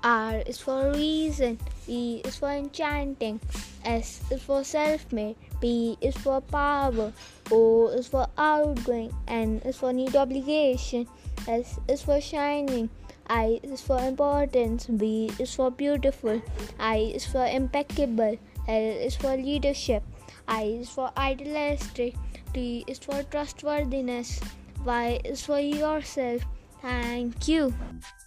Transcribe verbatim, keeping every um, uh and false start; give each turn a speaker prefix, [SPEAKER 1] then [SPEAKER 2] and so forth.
[SPEAKER 1] R is for reason, E is for enchanting, S is for self-made, P is for power, O is for outgoing, N is for need obligation, S is for shining, I is for importance, B is for beautiful, I is for impeccable, L is for leadership, I is for idealistic, T is for trustworthiness, Y is for yourself. Thank you.